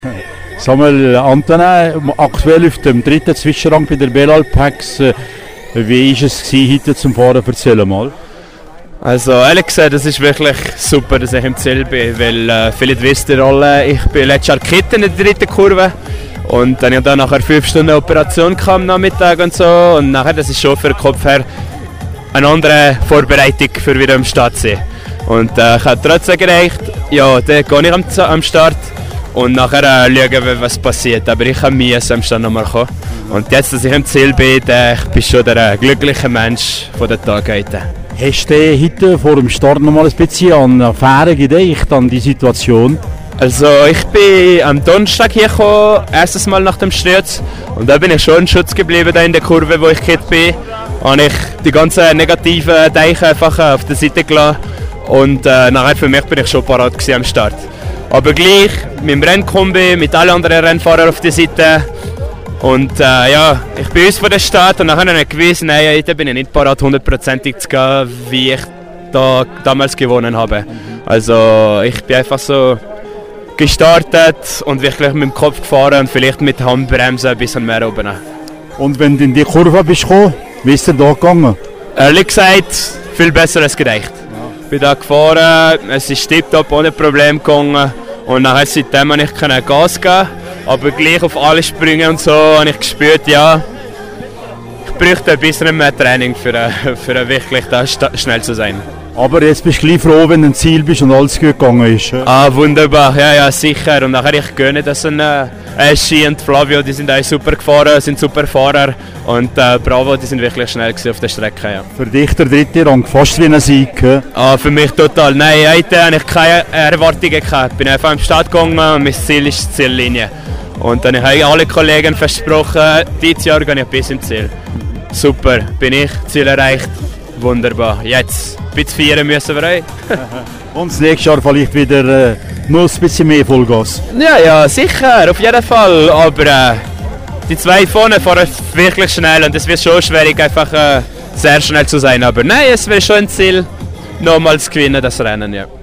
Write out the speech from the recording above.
Samuel Antonin, aktuell auf dem dritten Zwischenrang bei der Belalpax. Wie war es heute zum Fahren? Erzähl mal. Also ehrlich gesagt, es ist wirklich super, dass ich im Ziel bin, weil vielleicht wisst ihr alle, ich bin letztes Jahr gekitten in der dritten Kurve und dann habe ich dann nachher 5 Stunden Operation am Nachmittag und so und nachher, das ist schon für den Kopf her eine andere Vorbereitung für wieder am Start zu sein. Und ich habe trotzdem gereicht, ja, dann gehe ich am Start und nachher schauen wir, was passiert. Aber ich habe Mühe am Start nochmal kommen. Und jetzt, dass ich im Ziel bin, ich bin schon der glückliche Mensch von der Tag heute. Hast du heute vor dem Start nochmal ein bisschen an Affären gedacht, an die Situation? Also ich bin am Donnerstag hier gekommen, erstes Mal nach dem Sturz. Und da bin ich schon in Schutz geblieben da in der Kurve, wo ich gekippt bin. Habe ich die ganzen negativen Deiche einfach auf der Seite gelassen. Und nachher für mich bin ich schon parat am Start. Aber gleich mit dem Rennkombi, mit allen anderen Rennfahrern auf der Seite. Und ja, ich bin uns von der Start und nachher habe ich gewusst, nein, heute bin ich nicht parat, 100%ig zu gehen, wie ich da damals gewonnen habe. Also ich bin einfach so gestartet und wirklich mit dem Kopf gefahren und vielleicht mit der Handbremse ein bisschen mehr oben. Und wenn du in die Kurve bist gekommen, wie ist es da gegangen? Ehrlich gesagt, viel besser als gedacht. Ich bin da gefahren, es ist tiptop ohne Probleme gegangen und nachher seitdem habe ich kein Gas geben. Aber gleich auf alle Sprünge und so habe ich gespürt, ja, ich bräuchte ein bisschen mehr Training für wirklich da schnell zu sein. Aber jetzt bist du gleich froh, wenn du im Ziel bist und alles gut gegangen ist. Ah, wunderbar, ja, sicher. Und nachher ich gönne das Eschi und Flavio, die sind auch super gefahren, sind super Fahrer. Und Bravo, die sind wirklich schnell auf der Strecke. Ja. Für dich der dritte Rang, fast wie ein Sieg. Ah, für mich total. Nein, heute habe ich keine Erwartungen gehabt. Ich bin einfach am Start gegangen und mein Ziel ist die Ziellinie. Und dann habe ich alle Kollegen versprochen, dieses Jahr gehe ich bis im Ziel. Super, bin ich, Ziel erreicht, wunderbar. Jetzt ein bisschen feiern müssen wir auch. Und das nächste Jahr vielleicht wieder noch ein bisschen mehr Vollgas. Ja, sicher, auf jeden Fall. Aber die zwei vorne fahren wirklich schnell und es wird schon schwierig, einfach sehr schnell zu sein. Aber nein, es wäre schon ein Ziel, nochmals gewinnen, das Rennen. Ja.